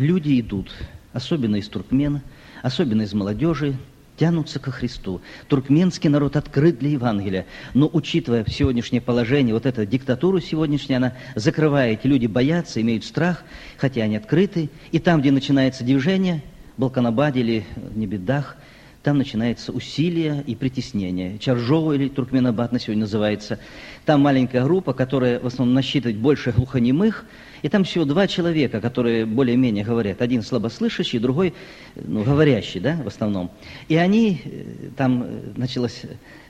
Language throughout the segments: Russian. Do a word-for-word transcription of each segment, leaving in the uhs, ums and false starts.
люди идут, особенно из туркмен, особенно из молодежи, тянутся ко Христу. Туркменский народ открыт для Евангелия, но, учитывая сегодняшнее положение, вот эту диктатуру сегодняшнюю, она закрывает, эти люди боятся, имеют страх, хотя они открыты. И там, где начинается движение, Балканабаде или Небедах, там начинается усилие и притеснение. Чаржоу или Туркменабад на сегодня называется. Там маленькая группа, которая в основном насчитывает больше глухонемых, и там всего два человека, которые более-менее говорят. Один слабослышащий, другой, ну, говорящий, да, в основном. И они, там началось,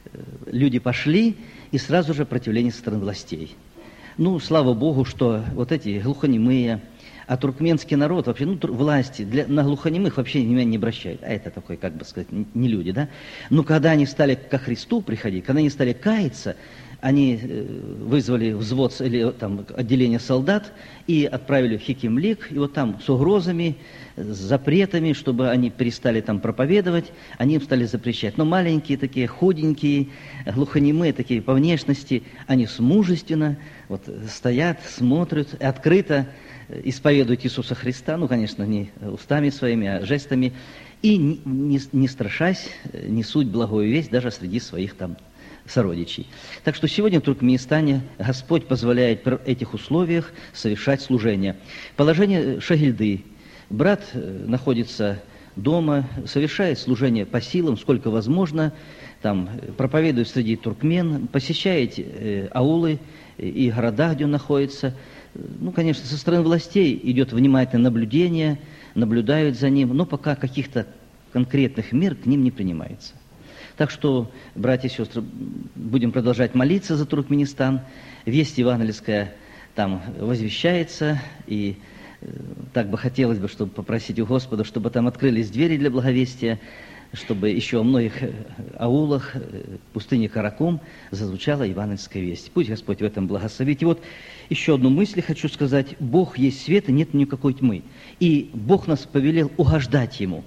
люди пошли, и сразу же противление со стороны властей. Ну, слава Богу, что вот эти глухонемые, а туркменский народ вообще, ну, власти для, на глухонемых вообще внимания не обращают. А это такой, как бы сказать, не люди, да? Но когда они стали ко Христу приходить, когда они стали каяться, они вызвали взвод или там отделение солдат и отправили в Хикимлик, и вот там с угрозами, с запретами, чтобы они перестали там проповедовать, они им стали запрещать. Но маленькие такие, худенькие, глухонемые такие по внешности, они мужественно вот стоят, смотрят, открыто исповедуют Иисуса Христа, ну, конечно, не устами своими, а жестами, и, не, не, не страшась, несут благую весть даже среди своих там сородичей. Так что сегодня в Туркменистане Господь позволяет при этих условиях совершать служение. Положение Шагильды. Брат находится дома, совершает служение по силам, сколько возможно, там проповедует среди туркмен, посещает э, аулы и города, где он находится. Ну, конечно, со стороны властей идет внимательное наблюдение, наблюдают за ним, но пока каких-то конкретных мер к ним не принимается. Так что, братья и сестры, будем продолжать молиться за Туркменистан. Весть евангельская там возвещается, и э, так бы хотелось бы, чтобы попросить у Господа, чтобы там открылись двери для благовестия, чтобы еще во многих аулах, пустыне Каракум зазвучала евангельская весть. Пусть Господь в этом благословит. И вот еще одну мысль хочу сказать. Бог есть свет, и нет никакой тьмы. И Бог нас повелел угождать Ему.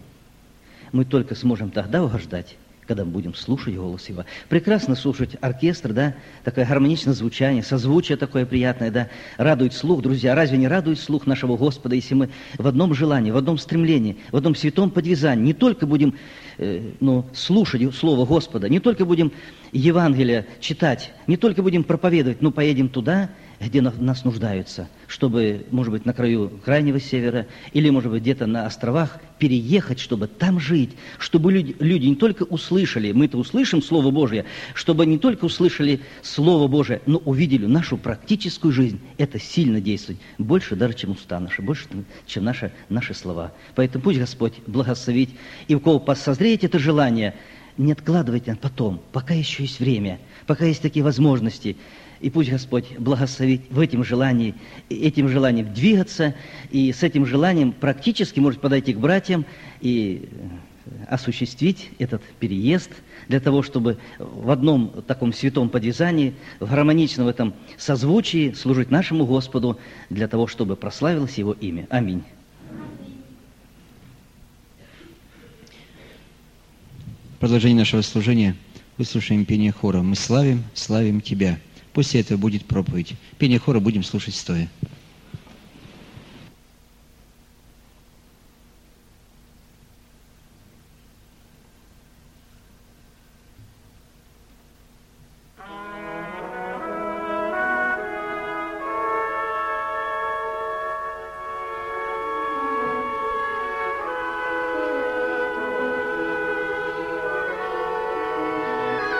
Мы только сможем тогда угождать, когда мы будем слушать голос Его. Прекрасно слушать оркестр, да, такое гармоничное звучание, созвучие такое приятное, да, радует слух, друзья. Разве не радует слух нашего Господа, если мы в одном желании, в одном стремлении, в одном святом подвязании не только будем э, ну, слушать Слово Господа, не только будем Евангелие читать, не только будем проповедовать, но поедем туда, где нас нуждаются, чтобы, может быть, на краю крайнего севера или, может быть, где-то на островах переехать, чтобы там жить, чтобы люди, люди не только услышали, мы-то услышим Слово Божие, чтобы не только услышали Слово Божие, но увидели нашу практическую жизнь. Это сильно действует, больше даже, чем уста наши, больше, чем наши, наши слова. Поэтому пусть Господь благословит, и у кого созреет это желание, не откладывайте на потом, пока еще есть время, пока есть такие возможности. И пусть Господь благословит в этом желании, этим желанием двигаться, и с этим желанием практически может подойти к братьям и осуществить этот переезд для того, чтобы в одном таком святом подвязании, в гармоничном этом созвучии служить нашему Господу, для того, чтобы прославилось Его имя. Аминь. Продолжение нашего служения выслушаем пение хора. Мы славим, славим Тебя. После этого будет проповедь. Пение хора будем слушать стоя.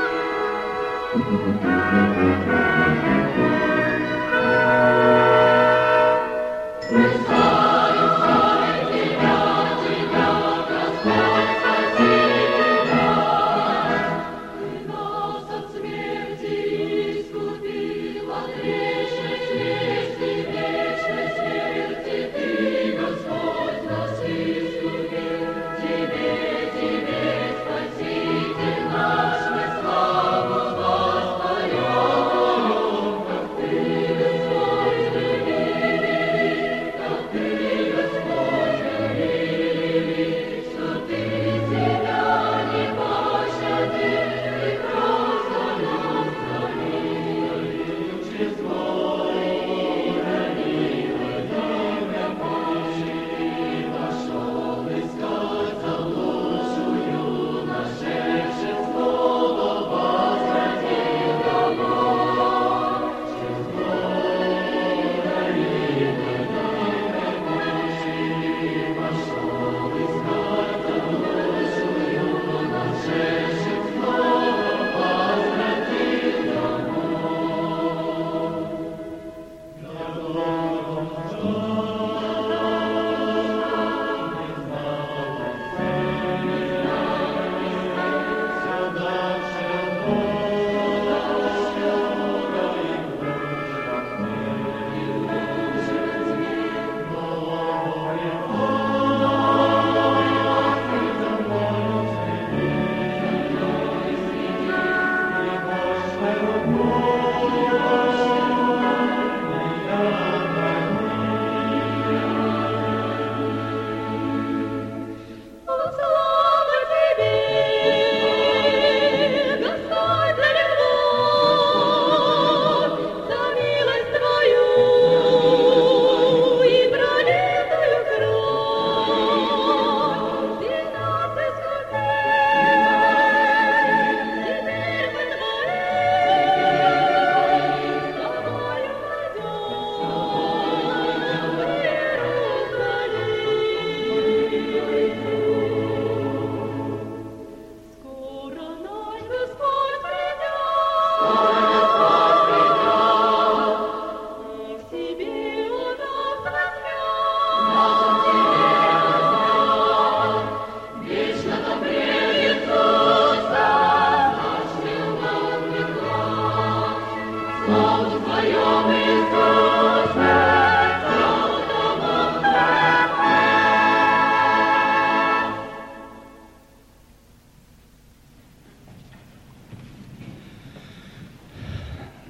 Thank you.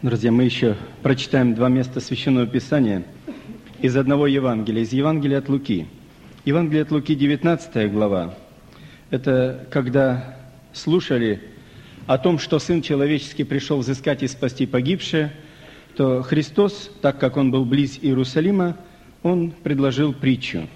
Друзья, мы еще прочитаем два места Священного Писания из одного Евангелия, из Евангелия от Луки. Евангелие от Луки, девятнадцатая глава. Это когда слушали о том, что Сын Человеческий пришел взыскать и спасти погибшее, то Христос, так как Он был близ Иерусалима, Он предложил притчу.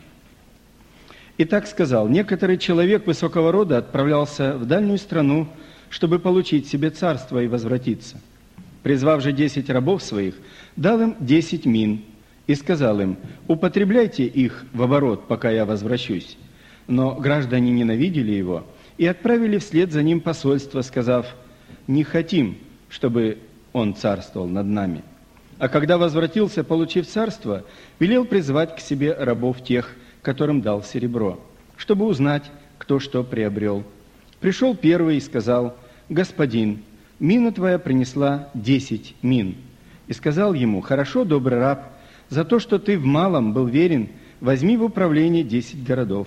И так сказал: «Некоторый человек высокого рода отправлялся в дальнюю страну, чтобы получить себе царство и возвратиться. Призвав же десять рабов своих, дал им десять мин и сказал им: употребляйте их в оборот, пока я возвращусь. Но граждане ненавидели его и отправили вслед за ним посольство, сказав: не хотим, чтобы он царствовал над нами. А когда возвратился, получив царство, велел призвать к себе рабов тех, которым дал серебро, чтобы узнать, кто что приобрел. Пришел первый и сказал: господин, мина твоя принесла десять мин. И сказал ему: хорошо, добрый раб, за то, что ты в малом был верен, возьми в управление десять городов.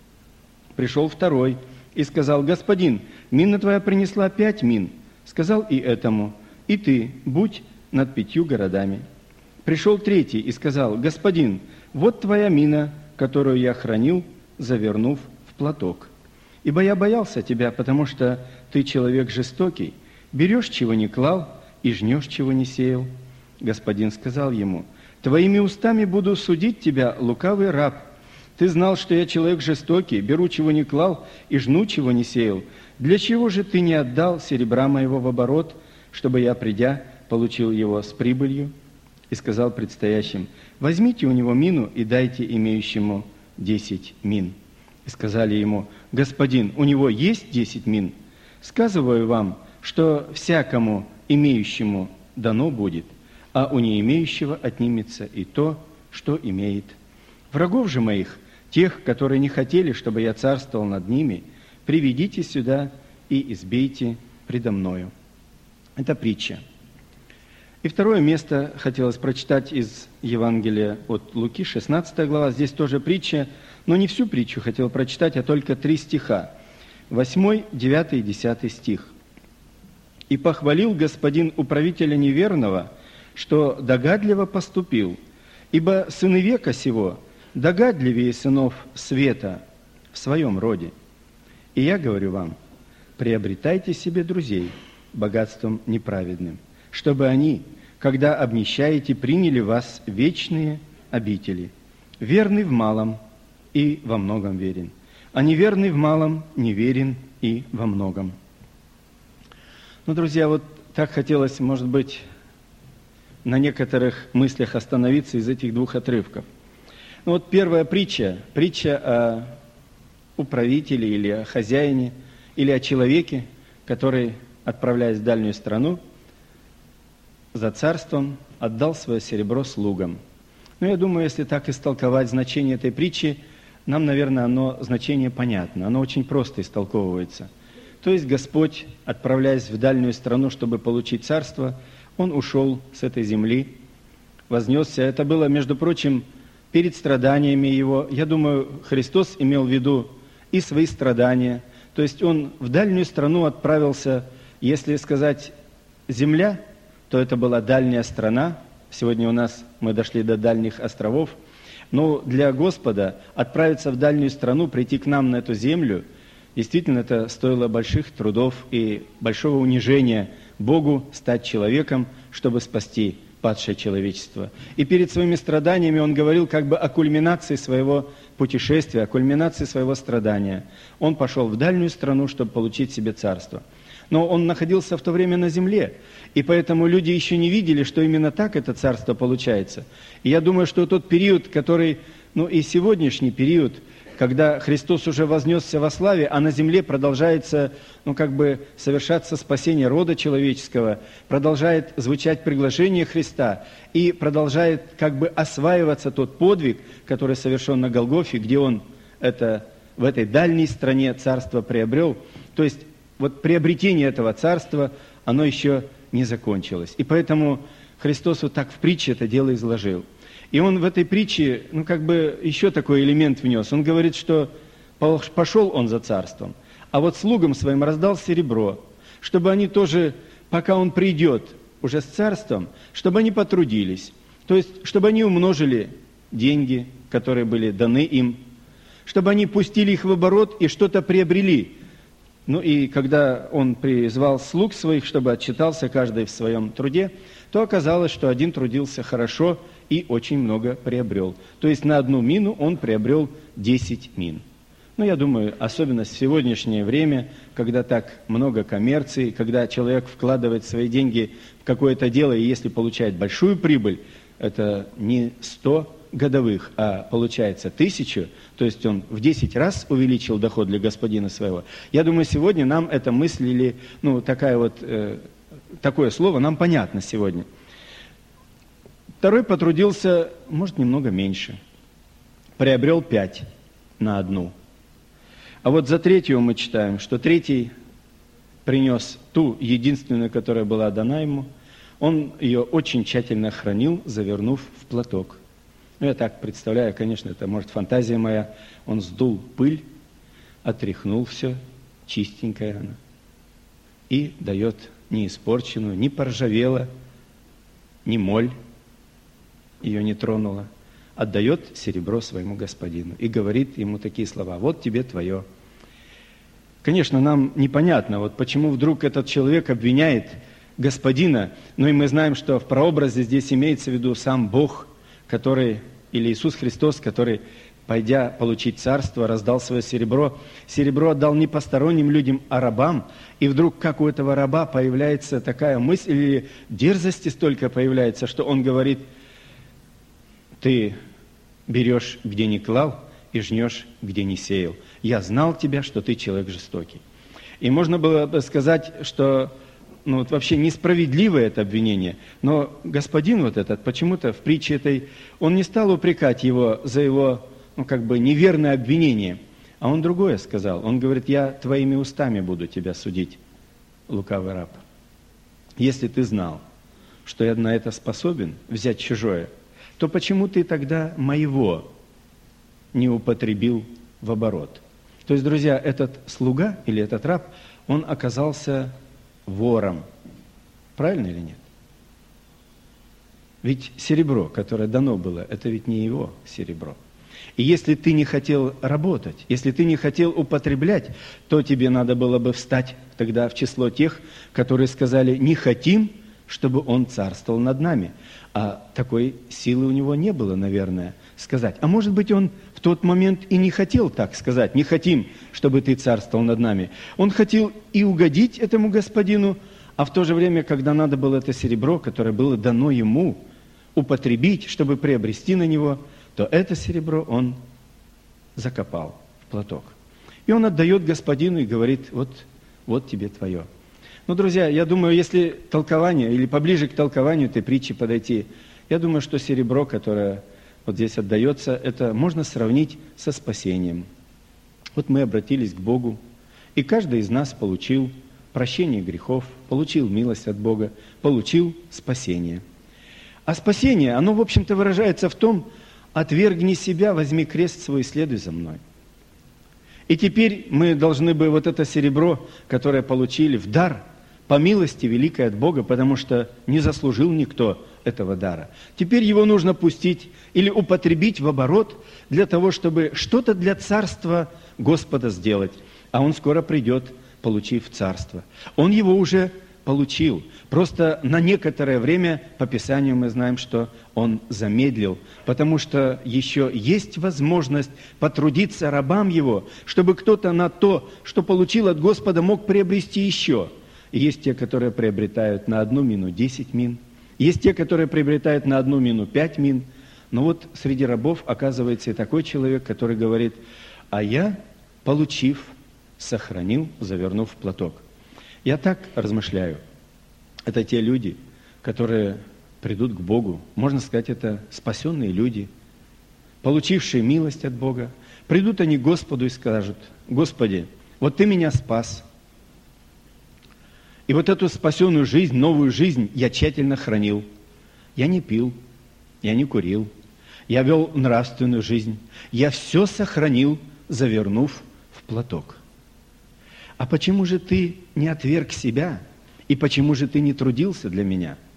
Пришел второй и сказал: господин, мина твоя принесла пять мин. Сказал и этому: и ты будь над пятью городами. Пришел третий и сказал: господин, вот твоя мина, которую я хранил, завернув в платок. Ибо я боялся тебя, потому что ты человек жестокий, берешь, чего не клал, и жнешь, чего не сеял. Господин сказал ему: твоими устами буду судить тебя, лукавый раб. Ты знал, что я человек жестокий, беру, чего не клал, и жну, чего не сеял. Для чего же ты не отдал серебра моего в оборот, чтобы я, придя, получил его с прибылью? И сказал предстоящим: возьмите у него мину и дайте имеющему десять мин. И сказали ему: господин, у него есть десять мин? Сказываю вам, что всякому имеющему дано будет, а у неимеющего отнимется и то, что имеет. Врагов же моих, тех, которые не хотели, чтобы я царствовал над ними, приведите сюда и избейте предо мною». Это притча. И второе место хотелось прочитать из Евангелия от Луки, шестнадцатая глава. Здесь тоже притча, но не всю притчу хотел прочитать, а только три стиха. восьмой, девятый и десятый стих. «И похвалил господин управителя неверного, что догадливо поступил, ибо сыны века сего догадливее сынов света в своем роде. И я говорю вам, приобретайте себе друзей богатством неправедным, чтобы они, когда обнищаете, приняли вас вечные обители. Верный в малом и во многом верен, а неверный в малом неверен и во многом». Ну, друзья, вот так хотелось, может быть, на некоторых мыслях остановиться из этих двух отрывков. Ну, вот первая притча, притча о управителе или о хозяине, или о человеке, который, отправляясь в дальнюю страну, за царством отдал свое серебро слугам. Ну, я думаю, если так истолковать значение этой притчи, нам, наверное, оно значение понятно, оно очень просто истолковывается. То есть Господь, отправляясь в дальнюю страну, чтобы получить царство, Он ушел с этой земли, вознесся. Это было, между прочим, перед страданиями Его. Я думаю, Христос имел в виду и свои страдания. То есть Он в дальнюю страну отправился, если сказать земля, то это была дальняя страна. Сегодня у нас мы дошли до дальних островов. Но для Господа отправиться в дальнюю страну, прийти к нам на эту землю, действительно, это стоило больших трудов и большого унижения Богу стать человеком, чтобы спасти падшее человечество. И перед своими страданиями Он говорил как бы о кульминации своего путешествия, о кульминации своего страдания. Он пошел в дальнюю страну, чтобы получить себе царство. Но Он находился в то время на земле, и поэтому люди еще не видели, что именно так это царство получается. И я думаю, что тот период, который, ну и сегодняшний период, когда Христос уже вознесся во славе, а на земле продолжается, ну, как бы совершаться спасение рода человеческого, продолжает звучать приглашение Христа и продолжает как бы осваиваться тот подвиг, который совершен на Голгофе, где Он это, в этой дальней стране царство приобрел. То есть вот приобретение этого царства, оно еще не закончилось. И поэтому Христос вот так в притче это дело изложил. И Он в этой притче, ну, как бы еще такой элемент внес. Он говорит, что пошел Он за царством, а вот слугам своим раздал серебро, чтобы они тоже, пока Он придет, уже с царством, чтобы они потрудились. То есть, чтобы они умножили деньги, которые были даны им, чтобы они пустили их в оборот и что-то приобрели. Ну и когда он призвал слуг своих, чтобы отчитался каждый в своем труде, то оказалось, что один трудился хорошо и очень много приобрел. То есть на одну мину он приобрел десять мин. Ну, я думаю, особенно в сегодняшнее время, когда так много коммерции, когда человек вкладывает свои деньги в какое-то дело, и если получает большую прибыль, это не сто годовых, а получается тысячу, то есть он в десять раз увеличил доход для господина своего. Я думаю, сегодня нам эта мысль или, ну, такая вот, э, такое слово нам понятно сегодня. Второй потрудился, может, немного меньше. Приобрел пять на одну. А вот за третьего мы читаем, что третий принес ту единственную, которая была дана ему. Он ее очень тщательно хранил, завернув в платок. Ну, я так представляю, конечно, это, может, фантазия моя. Он сдул пыль, отряхнул все, чистенькая она. И дает не испорченную, не поржавела, ни моль ее не тронула. Отдает серебро своему господину и говорит ему такие слова: «Вот тебе твое». Конечно, нам непонятно, вот почему вдруг этот человек обвиняет господина, но и мы знаем, что в прообразе здесь имеется в виду сам Бог, который, или Иисус Христос, который, пойдя получить царство, раздал свое серебро. Серебро отдал не посторонним людям, а рабам. И вдруг, как у этого раба появляется такая мысль, или дерзости столько появляется, что он говорит: ты берешь, где не клал, и жнешь, где не сеял. Я знал тебя, что ты человек жестокий. И можно было бы сказать, что ну, вот вообще несправедливое это обвинение. Но господин вот этот, почему-то в притче этой, он не стал упрекать его за его, ну, как бы неверное обвинение. А он другое сказал. Он говорит: я твоими устами буду тебя судить, лукавый раб. Если ты знал, что я на это способен, взять чужое, то почему ты тогда моего не употребил в оборот? То есть, друзья, этот слуга или этот раб, он оказался вором. Правильно или нет? Ведь серебро, которое дано было, это ведь не его серебро. И если ты не хотел работать, если ты не хотел употреблять, то тебе надо было бы встать тогда в число тех, которые сказали: не хотим, чтобы он царствовал над нами. А такой силы у него не было, наверное, сказать. А может быть, он в тот момент и не хотел так сказать: не хотим, чтобы ты царствовал над нами. Он хотел и угодить этому господину, а в то же время, когда надо было это серебро, которое было дано ему, употребить, чтобы приобрести на него, то это серебро он закопал в платок. И он отдает господину и говорит: вот, вот тебе твое. Ну, друзья, я думаю, если толкование, или поближе к толкованию этой притчи подойти, я думаю, что серебро, которое вот здесь отдается, это можно сравнить со спасением. Вот мы обратились к Богу, и каждый из нас получил прощение грехов, получил милость от Бога, получил спасение. А спасение, оно, в общем-то, выражается в том: отвергни себя, возьми крест свой и следуй за мной. И теперь мы должны бы вот это серебро, которое получили в дар, по милости великой от Бога, потому что не заслужил никто этого дара. Теперь его нужно пустить или употребить в оборот для того, чтобы что-то для царства Господа сделать. А Он скоро придет, получив царство. Он его уже получил. Просто на некоторое время, по Писанию мы знаем, что Он замедлил, потому что еще есть возможность потрудиться рабам Его, чтобы кто-то на то, что получил от Господа, мог приобрести еще. И есть те, которые приобретают на одну мину десять мин, есть те, которые приобретают на одну мину пять мин. Но вот среди рабов оказывается и такой человек, который говорит: а я, получив, сохранил, завернув в платок. Я так размышляю. Это те люди, которые придут к Богу. Можно сказать, это спасенные люди, получившие милость от Бога. Придут они к Господу и скажут: Господи, вот Ты меня спас. И вот эту спасенную жизнь, новую жизнь я тщательно хранил. Я не пил, я не курил, я вел нравственную жизнь. Я все сохранил, завернув в платок. А почему же ты не отверг себя? И почему же ты не трудился для меня?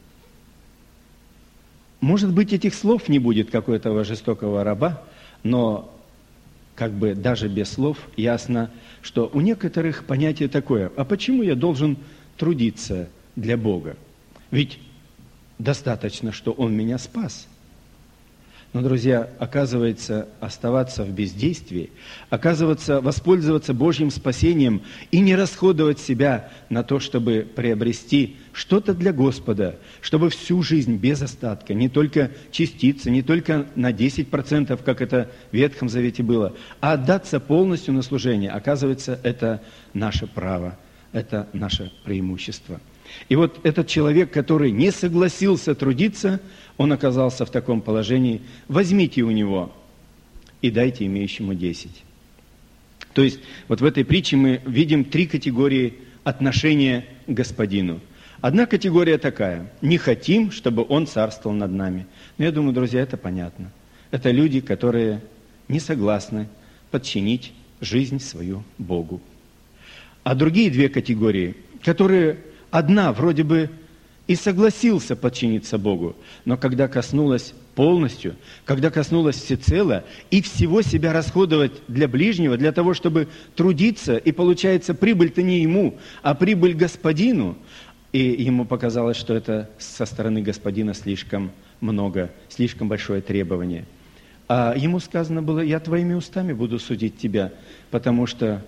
может быть, этих слов не будет, как у этого жестокого раба, но как бы даже без слов ясно, что у некоторых понятие такое: а почему я должен трудиться для Бога? Ведь достаточно, что Он меня спас. Но, друзья, оказывается, оставаться в бездействии, оказывается, воспользоваться Божьим спасением и не расходовать себя на то, чтобы приобрести что-то для Господа, чтобы всю жизнь без остатка, не только частицы, не только на десять процентов, как это в Ветхом Завете было, а отдаться полностью на служение. Оказывается, это наше право, это наше преимущество. И вот этот человек, который не согласился трудиться, он оказался в таком положении: возьмите у него и дайте имеющему десять. То есть вот в этой притче мы видим три категории отношения к господину. Одна категория такая: не хотим, чтобы он царствовал над нами. Но я думаю, друзья, это понятно. Это люди, которые не согласны подчинить жизнь свою Богу. А другие две категории, которые одна вроде бы и согласился подчиниться Богу, но когда коснулась полностью, когда коснулась всецело, и всего себя расходовать для ближнего, для того, чтобы трудиться, и получается, прибыль-то не ему, а прибыль господину, и ему показалось, что это со стороны господина слишком много, слишком большое требование. А ему сказано было: я твоими устами буду судить тебя, потому что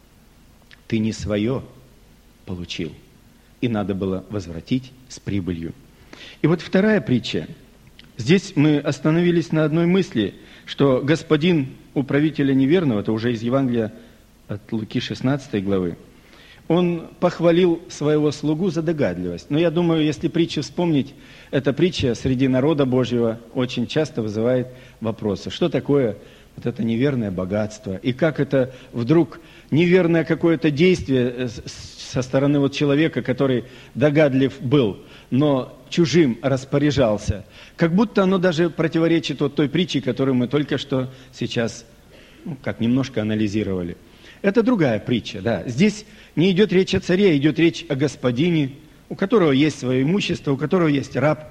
ты не свое получил. И надо было возвратить с прибылью. И вот вторая притча. Здесь мы остановились на одной мысли, что господин управителя неверного, это уже из Евангелия от Луки шестнадцатой главы, он похвалил своего слугу за догадливость. Но я думаю, если притчу вспомнить, эта притча среди народа Божьего очень часто вызывает вопросы. Что такое вот это неверное богатство? И как это вдруг неверное какое-то действие со стороны вот человека, который догадлив был, но чужим распоряжался, как будто оно даже противоречит вот той притче, которую мы только что сейчас, ну, как немножко анализировали. Это другая притча, да. Здесь не идет речь о царе, а идет речь о господине, у которого есть свое имущество, у которого есть раб.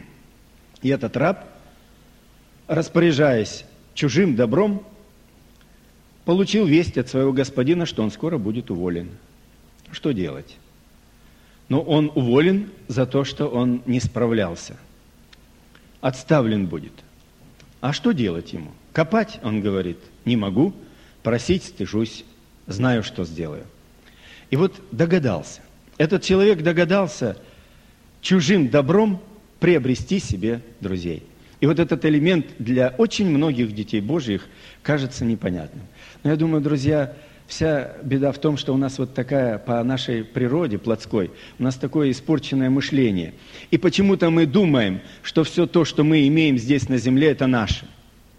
И этот раб, распоряжаясь чужим добром, получил весть от своего господина, что он скоро будет уволен. Что делать? Но он уволен за то, что он не справлялся. Отставлен будет. А что делать ему? Копать, он говорит, не могу, просить стыжусь, знаю, что сделаю. И вот догадался. Этот человек догадался чужим добром приобрести себе друзей. И вот этот элемент для очень многих детей Божьих кажется непонятным. Но я думаю, друзья, вся беда в том, что у нас вот такая, по нашей природе плотской, у нас такое испорченное мышление. И почему-то мы думаем, что все то, что мы имеем здесь на земле, это наше.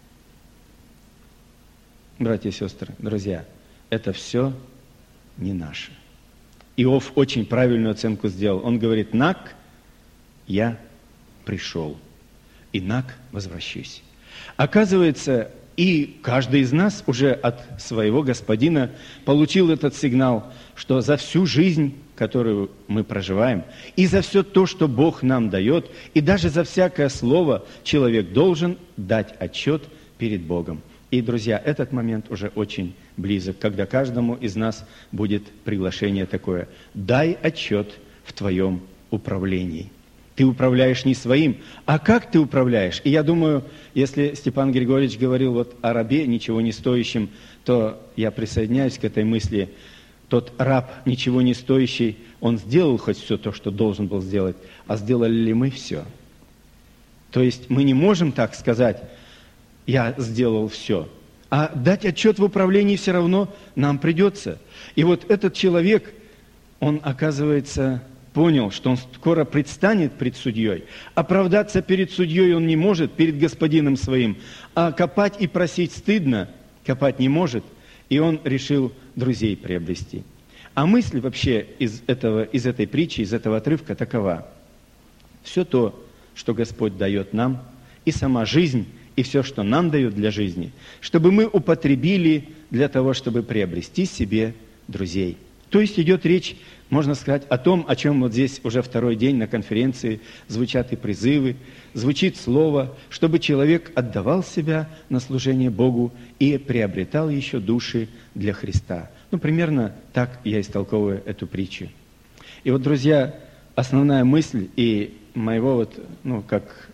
Братья и сестры, друзья, это все не наше. Иов очень правильную оценку сделал. Он говорит: «Наг я пришел, и наг возвращусь». Оказывается, и каждый из нас уже от своего господина получил этот сигнал, что за всю жизнь, которую мы проживаем, и за все то, что Бог нам дает, и даже за всякое слово человек должен дать отчет перед Богом. И, друзья, этот момент уже очень близок, когда каждому из нас будет приглашение такое: дай отчет в твоем управлении. Ты управляешь не своим, а как ты управляешь? И я думаю, если Степан Григорьевич говорил вот о рабе, ничего не стоящем, то я присоединяюсь к этой мысли. Тот раб, ничего не стоящий, он сделал хоть все то, что должен был сделать, а сделали ли мы все? То есть мы не можем так сказать: я сделал все. А дать отчет в управлении все равно нам придется. И вот этот человек, он, оказывается, понял, что он скоро предстанет пред судьей. Оправдаться перед судьей он не может, перед господином своим. А копать и просить стыдно, копать не может. И он решил друзей приобрести. А мысль вообще из, этого, из этой притчи, из этого отрывка такова: все то, что Господь дает нам, и сама жизнь, и все, что нам дают для жизни, чтобы мы употребили для того, чтобы приобрести себе друзей. То есть идет речь, можно сказать, о том, о чем вот здесь уже второй день на конференции звучат и призывы, звучит слово, чтобы человек отдавал себя на служение Богу и приобретал еще души для Христа. Ну, примерно так я истолковываю эту притчу. И вот, друзья, основная мысль и моего вот, ну, как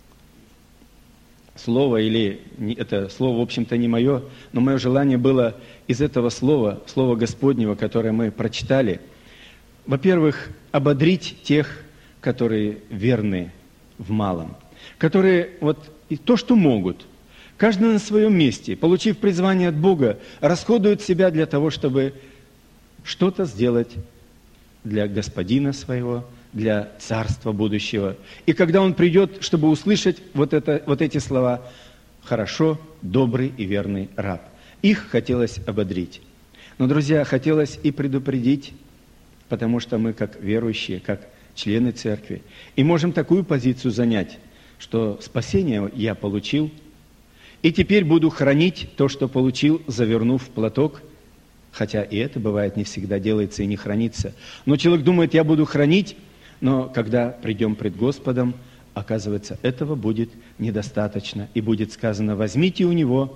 слово, или это слово, в общем-то, не мое, но мое желание было из этого слова, слова Господнего, которое мы прочитали, во-первых, ободрить тех, которые верны в малом, которые вот и то, что могут, каждый на своем месте, получив призвание от Бога, расходуют себя для того, чтобы что-то сделать для Господина своего, для Царства будущего. И когда Он придет, чтобы услышать вот, это, вот эти слова, «Хорошо, добрый и верный раб». Их хотелось ободрить. Но, друзья, хотелось и предупредить, потому что мы, как верующие, как члены церкви, и можем такую позицию занять, что спасение я получил, и теперь буду хранить то, что получил, завернув в платок, хотя и это бывает не всегда делается и не хранится. Но человек думает, я буду хранить, но когда придем пред Господом, оказывается, этого будет недостаточно. И будет сказано, возьмите у него,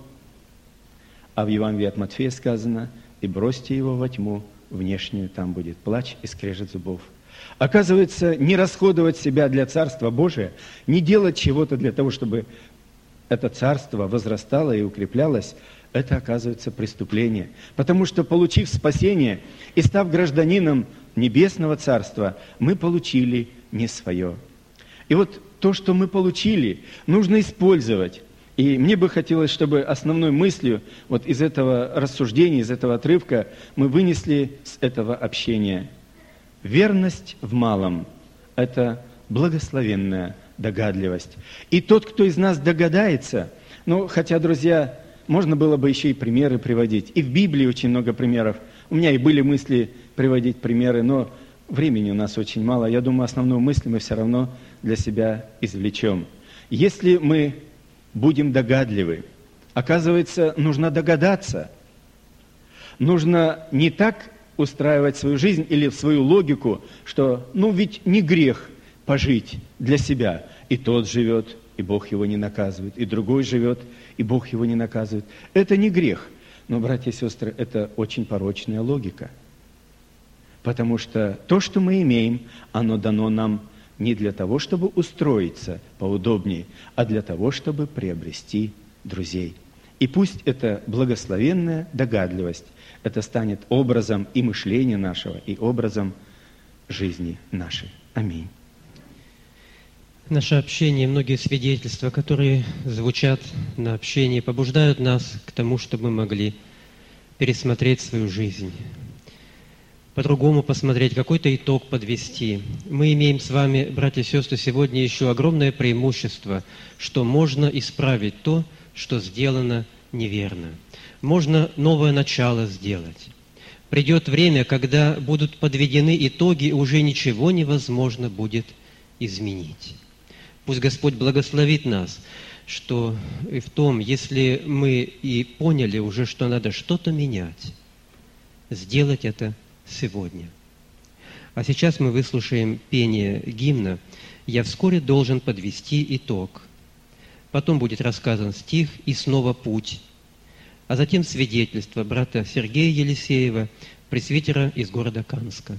а в Евангелии от Матфея сказано, и бросьте его во тьму внешнюю, там будет плач и скрежет зубов. Оказывается, не расходовать себя для Царства Божия, не делать чего-то для того, чтобы это Царство возрастало и укреплялось, это, оказывается, преступление. Потому что, получив спасение и став гражданином Небесного Царства, мы получили не свое. И вот то, что мы получили, нужно использовать. И мне бы хотелось, чтобы основной мыслью вот из этого рассуждения, из этого отрывка мы вынесли с этого общения. Верность в малом – это благословенная догадливость. И тот, кто из нас догадается, ну, хотя, друзья, можно было бы еще и примеры приводить. И в Библии очень много примеров. У меня и были мысли приводить примеры, но времени у нас очень мало. Я думаю, основную мысль мы все равно для себя извлечем. Если мы будем догадливы, оказывается, нужно догадаться. Нужно не так устраивать свою жизнь или свою логику, что, ну, ведь не грех пожить для себя. И тот живет, и Бог его не наказывает, и другой живет, и Бог его не наказывает. Это не грех. Но, братья и сестры, это очень порочная логика. Потому что то, что мы имеем, оно дано нам не для того, чтобы устроиться поудобнее, а для того, чтобы приобрести друзей. И пусть эта благословенная догадливость, это станет образом и мышления нашего, и образом жизни нашей. Аминь. Наше общение, многие свидетельства, которые звучат на общении, побуждают нас к тому, чтобы мы могли пересмотреть свою жизнь, по-другому посмотреть, какой-то итог подвести. Мы имеем с вами, братья и сестры, сегодня еще огромное преимущество, что можно исправить то, что сделано неверно. Можно новое начало сделать. Придет время, когда будут подведены итоги, и уже ничего невозможно будет изменить. Пусть Господь благословит нас, что и в том, если мы и поняли уже, что надо что-то менять, сделать это сегодня. А сейчас мы выслушаем пение гимна «Я вскоре должен подвести итог». Потом будет рассказан стих и снова путь. А затем свидетельство брата Сергея Елисеева, пресвитера из города Канска.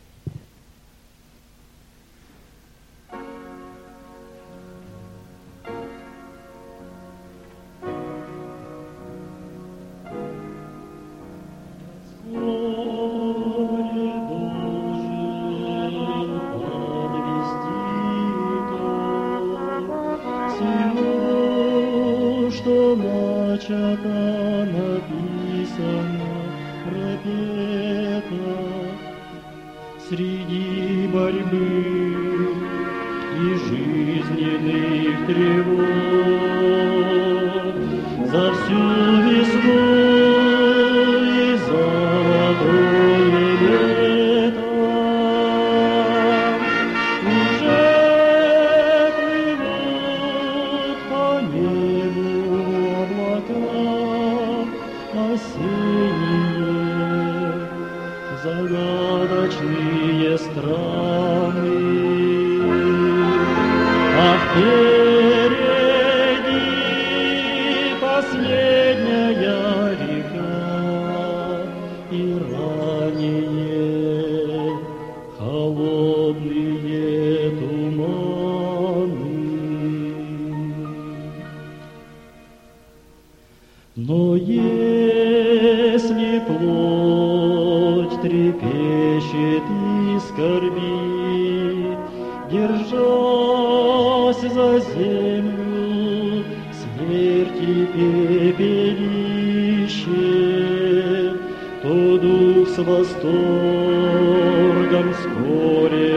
Среди борьбы и жизненных тревог за всю весну и золотое лето уже плывут по небу облака осенние. За Но если плоть трепещет и скорбит, держась за землю, смерти пепелище, то дух с восторгом вскоре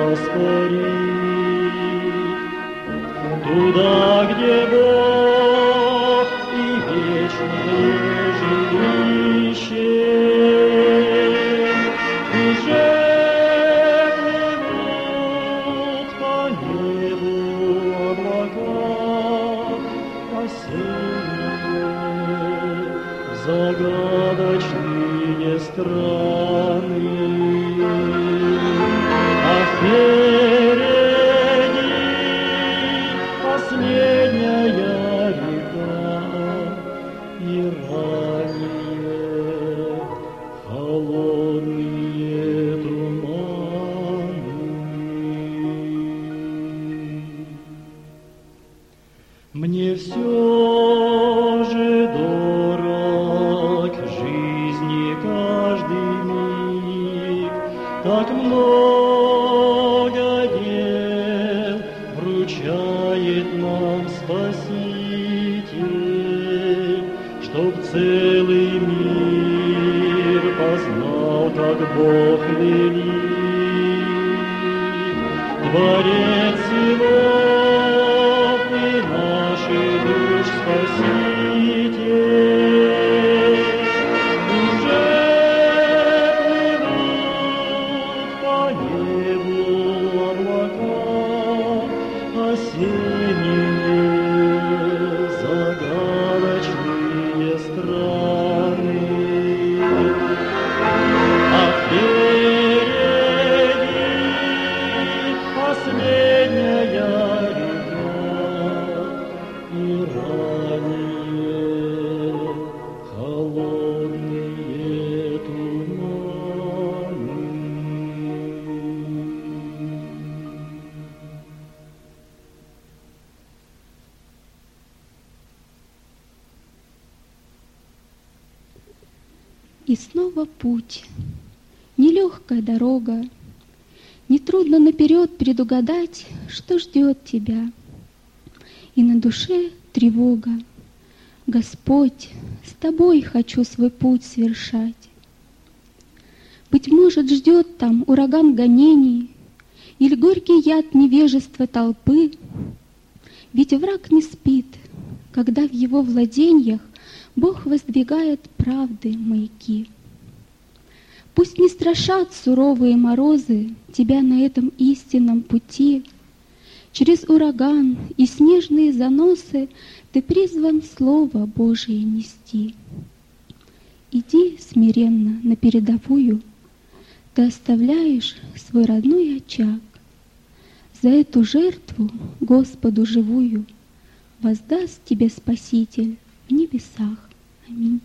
воспарит туда, где Бог и вечное жилище. Уже плывут по небу облака осенние, загадочные страны, а впереди последняя река и ранние холодные туманы. Мне все же дорог жизни каждый миг, так много дел вручает нам Спаситель, чтоб целый мир познал, как Бог велик, Творец всего и наших душ Спаситель. Уже плывут по небу облака осенние, загадочные страны, а впереди последняя река и ранние холодные туманы. И снова путь, нелегкая дорога, нетрудно наперед предугадать, что ждет тебя. И на душе тревога. Господь, с тобой хочу свой путь совершать. Быть может, ждет там ураган гонений или горький яд невежества толпы. Ведь враг не спит, когда в его владениях Бог воздвигает правды маяки. Пусть не страшат суровые морозы тебя на этом истинном пути. Через ураган и снежные заносы ты призван Слово Божие нести. Иди смиренно на передовую, ты оставляешь свой родной очаг. За эту жертву Господу живую воздаст тебе Спаситель в небесах. Аминь.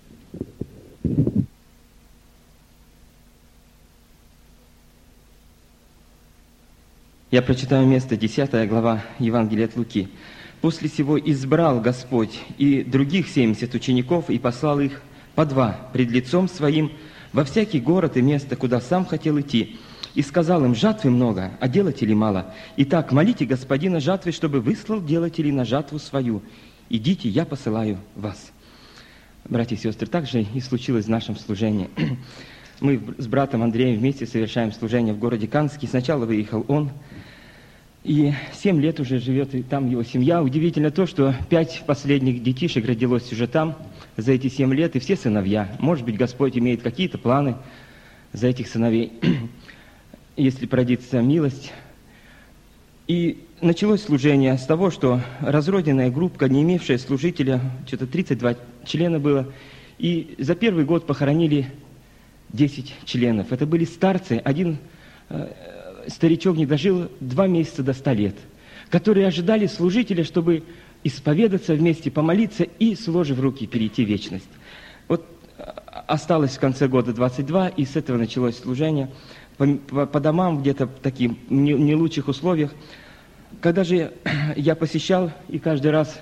Я прочитаю место, десятая глава Евангелия от Луки. «После сего избрал Господь и других семьдесят учеников и послал их по два пред лицом своим во всякий город и место, куда сам хотел идти. И сказал им: жатвы много, а делателей мало. Итак, молите Господина жатвы, чтобы выслал делателей на жатву свою. Идите, я посылаю вас». Братья и сестры, так же и случилось в нашем служении. Мы с братом Андреем вместе совершаем служение в городе Канске. Сначала выехал он, и семь лет уже живет и там его семья. Удивительно то, что пять последних детишек родилось уже там за эти семь лет, и все сыновья. Может быть, Господь имеет какие-то планы за этих сыновей, если продится милость. И началось служение с того, что разроденная группа, не имевшая служителя, что-то тридцать два члена было, и за первый год похоронили десять членов. Это были старцы, один э, старичок не дожил два месяца до ста лет, которые ожидали служителя, чтобы исповедаться вместе, помолиться и, сложив руки, перейти в вечность. Вот осталось в конце года двадцать два, и с этого началось служение по, по, по домам, где-то в таких не, не лучших условиях. Когда же я посещал, и каждый раз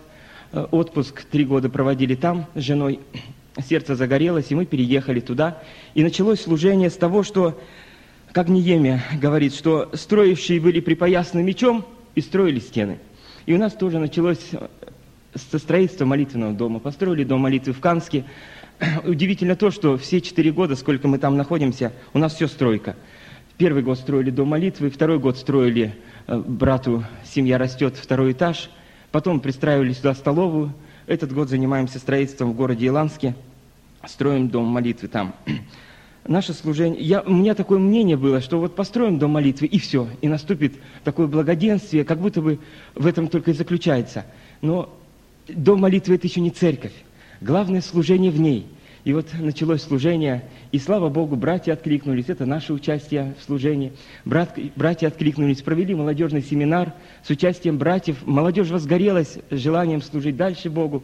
э, отпуск, три года проводили там с женой. Сердце загорелось, и мы переехали туда. И началось служение с того, что, как Неемия говорит, что строившие были припоясаны мечом и строили стены. И у нас тоже началось со строительства молитвенного дома. Построили дом молитвы в Канске. Удивительно то, что все четыре года, сколько мы там находимся, у нас все стройка. Первый год строили дом молитвы, второй год строили э, брату «Семья растет», второй этаж. Потом пристраивали сюда столовую. Этот год занимаемся строительством в городе Иланске. Строим дом молитвы там. Наше служение... Я, у меня такое мнение было, что вот построим дом молитвы, и все. И наступит такое благоденствие, как будто бы в этом только и заключается. Но дом молитвы – это еще не церковь. Главное служение в ней. И вот началось служение, и слава Богу, братья откликнулись. Это наше участие в служении. Брат, братья откликнулись, провели молодежный семинар с участием братьев. Молодежь возгорелась желанием служить дальше Богу.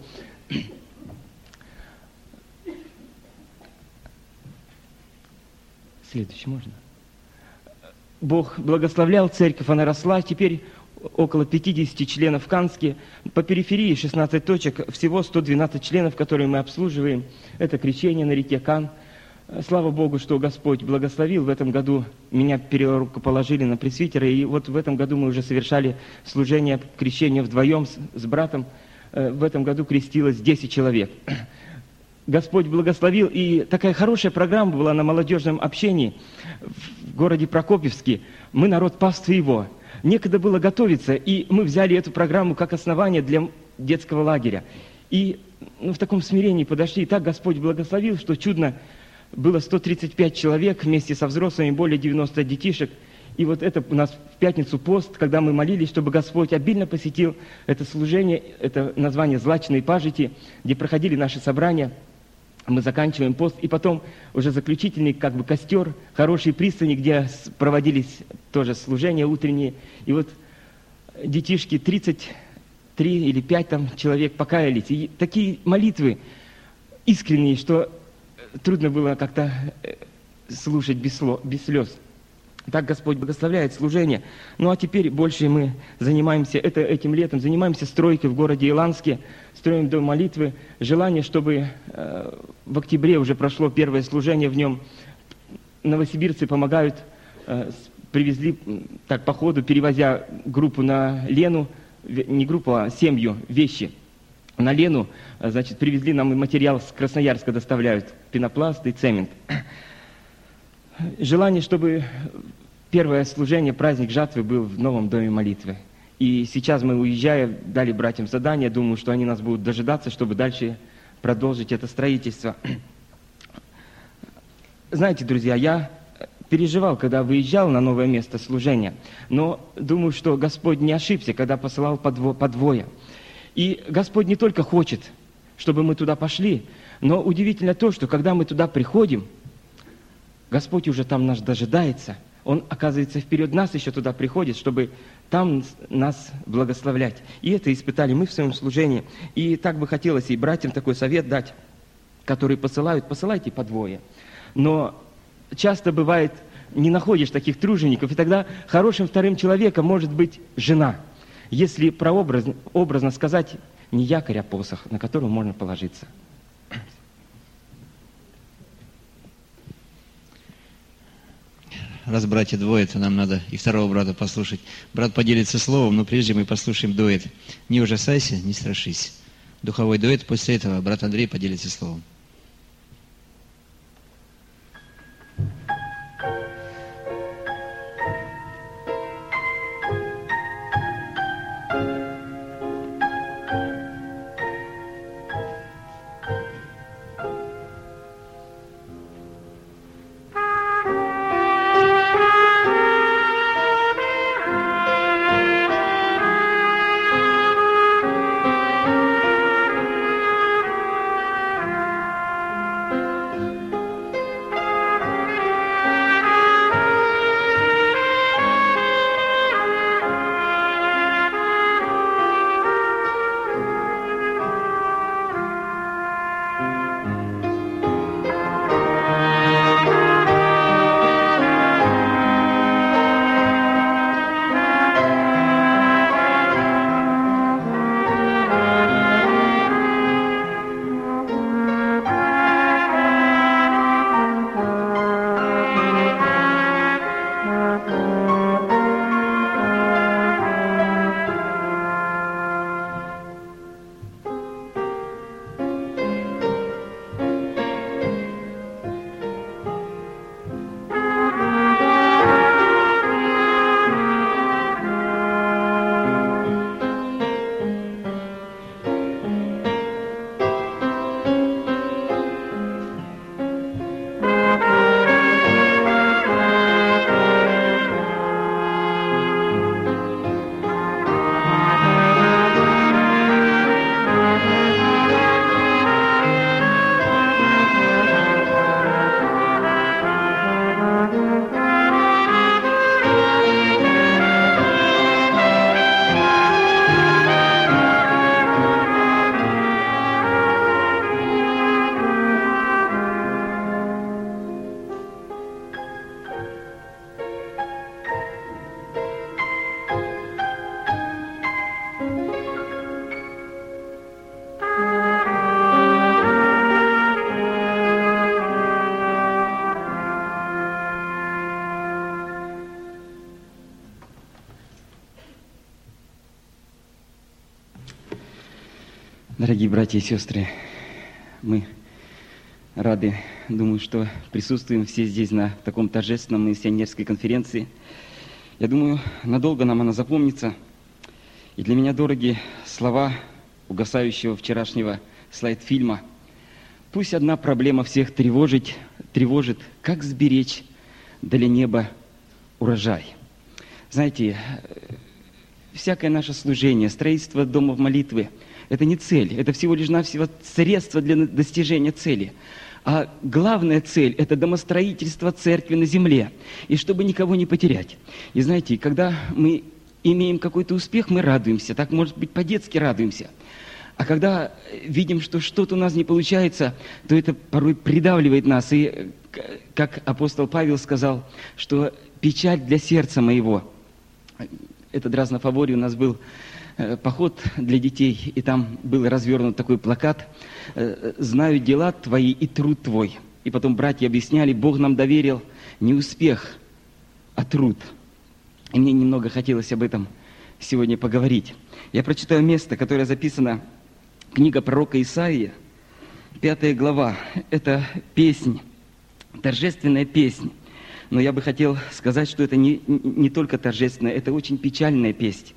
Следующий можно? Бог благословлял церковь, она росла. Теперь около пятидесяти членов в Канске. По периферии шестнадцать точек, всего сто двенадцать членов, которые мы обслуживаем. Это крещение на реке Кан. Слава Богу, что Господь благословил. В этом году меня перерукоположили на пресвитера, и вот в этом году мы уже совершали служение крещения вдвоем с, с братом. В этом году крестилось десять человек. Господь благословил, и такая хорошая программа была на молодежном общении в городе Прокопьевске. Мы народ паствы его. Некогда было готовиться, и мы взяли эту программу как основание для детского лагеря. И ну, в таком смирении подошли, и так Господь благословил, что чудно было сто тридцать пять человек вместе со взрослыми, более девяноста детишек. И вот это у нас в пятницу пост, когда мы молились, чтобы Господь обильно посетил это служение, это название «Злачные пажити», где проходили наши собрания. Мы заканчиваем пост, и потом уже заключительный как бы костер, хорошие пристани, где проводились тоже служения утренние. И вот детишки, тридцать три или пять там человек покаялись. И такие молитвы искренние, что трудно было как-то слушать без слез. Так Господь благословляет служение. Ну а теперь больше мы занимаемся, это этим летом, занимаемся стройкой в городе Иланске, строим дом молитвы. Желание, чтобы э, в октябре уже прошло первое служение в нем. Новосибирцы помогают, э, привезли так по ходу, перевозя группу на Лену, не группу, а семью, вещи на Лену, значит, привезли нам и материал с Красноярска доставляют, пенопласт и цемент. Желание, чтобы первое служение, праздник жатвы был в новом доме молитвы. И сейчас мы, уезжая, дали братьям задание. Думаю, что они нас будут дожидаться, чтобы дальше продолжить это строительство. Знаете, друзья, я переживал, когда выезжал на новое место служения. Но думаю, что Господь не ошибся, когда посылал по двое. И Господь не только хочет, чтобы мы туда пошли, но удивительно то, что когда мы туда приходим, Господь уже там нас дожидается. Он, оказывается, вперед нас еще туда приходит, чтобы там нас благословлять. И это испытали мы в своем служении. И так бы хотелось и братьям такой совет дать, которые посылают, посылайте по двое. Но часто бывает, не находишь таких тружеников, и тогда хорошим вторым человеком может быть жена. Если прообразно образно сказать, не якорь, а посох, на которого можно положиться. Раз братья двое, то нам надо и второго брата послушать. Брат поделится словом, но прежде мы послушаем дуэт. Не ужасайся, не страшись. Духовой дуэт, после этого брат Андрей поделится словом. Thank you. Дорогие братья и сестры, мы рады, думаю, что присутствуем все здесь на таком торжественном миссионерской конференции. Я думаю, надолго нам она запомнится. И для меня дороги слова угасающего вчерашнего слайд-фильма. Пусть одна проблема всех тревожит, тревожит, как сберечь для неба урожай. Знаете, всякое наше служение, строительство домов молитвы – это не цель, это всего лишь навсего средство для достижения цели. А главная цель – это домостроительство церкви на земле, и чтобы никого не потерять. И знаете, когда мы имеем какой-то успех, мы радуемся, так, может быть, по-детски радуемся. А когда видим, что что-то у нас не получается, то это порой придавливает нас. И, как апостол Павел сказал, что печаль для сердца моего. Этот раз на Фаворе у нас был поход для детей, и там был развернут такой плакат «Знаю дела твои и труд твой». И потом братья объясняли, Бог нам доверил не успех, а труд. И мне немного хотелось об этом сегодня поговорить. Я прочитаю место, которое записано, книга пророка Исаии, пятая глава. Это песнь, торжественная песнь. Но я бы хотел сказать, что это не, не только торжественная, это очень печальная песнь.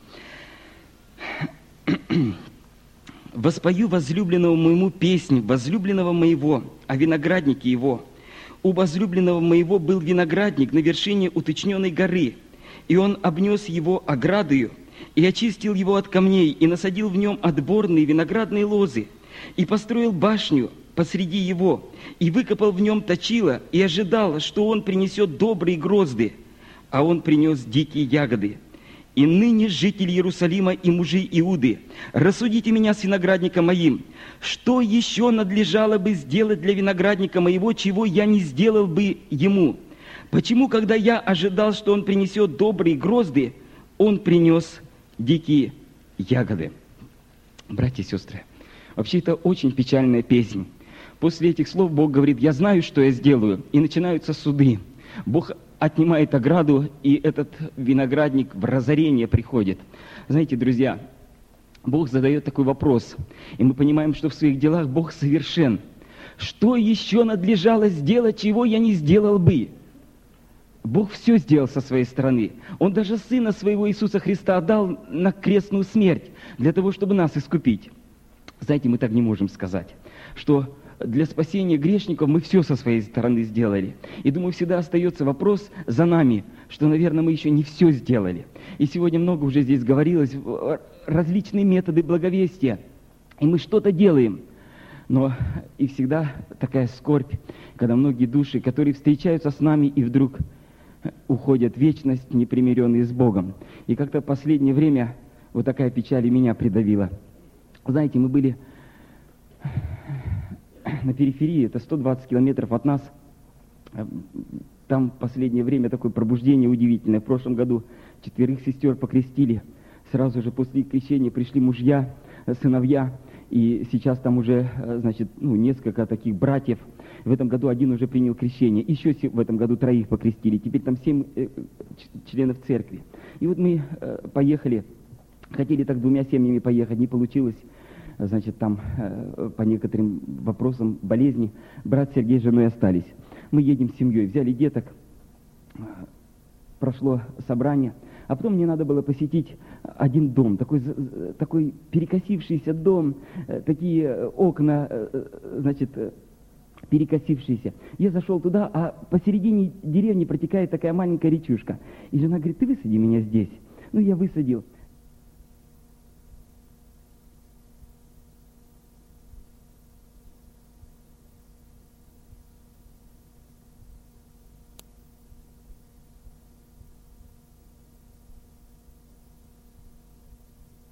«Воспою возлюбленного моему песнь, возлюбленного моего, о винограднике его. У возлюбленного моего был виноградник на вершине уточненной горы, и он обнес его оградою, и очистил его от камней, и насадил в нем отборные виноградные лозы, и построил башню посреди его, и выкопал в нем точило, и ожидал, что он принесет добрые грозды, а он принес дикие ягоды. И ныне, жители Иерусалима и мужи Иуды, рассудите меня с виноградником моим. Что еще надлежало бы сделать для виноградника моего, чего я не сделал бы ему? Почему, когда я ожидал, что он принесет добрые грозды, он принес дикие ягоды?» Братья и сестры, вообще это очень печальная песня. После этих слов Бог говорит: «Я знаю, что я сделаю». И начинаются суды. Бог отнимает ограду, и этот виноградник в разорение приходит. Знаете, друзья, Бог задает такой вопрос, и мы понимаем, что в своих делах Бог совершен. Что еще надлежало сделать, чего я не сделал бы? Бог все сделал со своей стороны. Он даже Сына Своего Иисуса Христа отдал на крестную смерть для того, чтобы нас искупить. Знаете, мы так не можем сказать, что для спасения грешников мы все со своей стороны сделали. И думаю, всегда остается вопрос за нами, что, наверное, мы еще не все сделали. И сегодня много уже здесь говорилось, различные методы благовестия. И мы что-то делаем. Но и всегда такая скорбь, когда многие души, которые встречаются с нами и вдруг уходят в вечность, непримиренные с Богом. И как-то в последнее время вот такая печаль и меня придавила. Знаете, мы были на периферии, это сто двадцать километров от нас. Там в последнее время такое пробуждение удивительное. В прошлом году четверых сестер покрестили. Сразу же после крещения пришли мужья, сыновья. И сейчас там уже, значит, ну, несколько таких братьев. В этом году один уже принял крещение. Еще в этом году троих покрестили. Теперь там семь членов церкви. И вот мы поехали, хотели так двумя семьями поехать, не получилось. Значит, там по некоторым вопросам болезни брат Сергей с женой остались. Мы едем с семьей, взяли деток, прошло собрание, а потом мне надо было посетить один дом, такой, такой перекосившийся дом, такие окна, значит, перекосившиеся. Я зашел туда, а посередине деревни протекает такая маленькая речушка. И жена говорит: «Ты высади меня здесь». Ну, я высадил.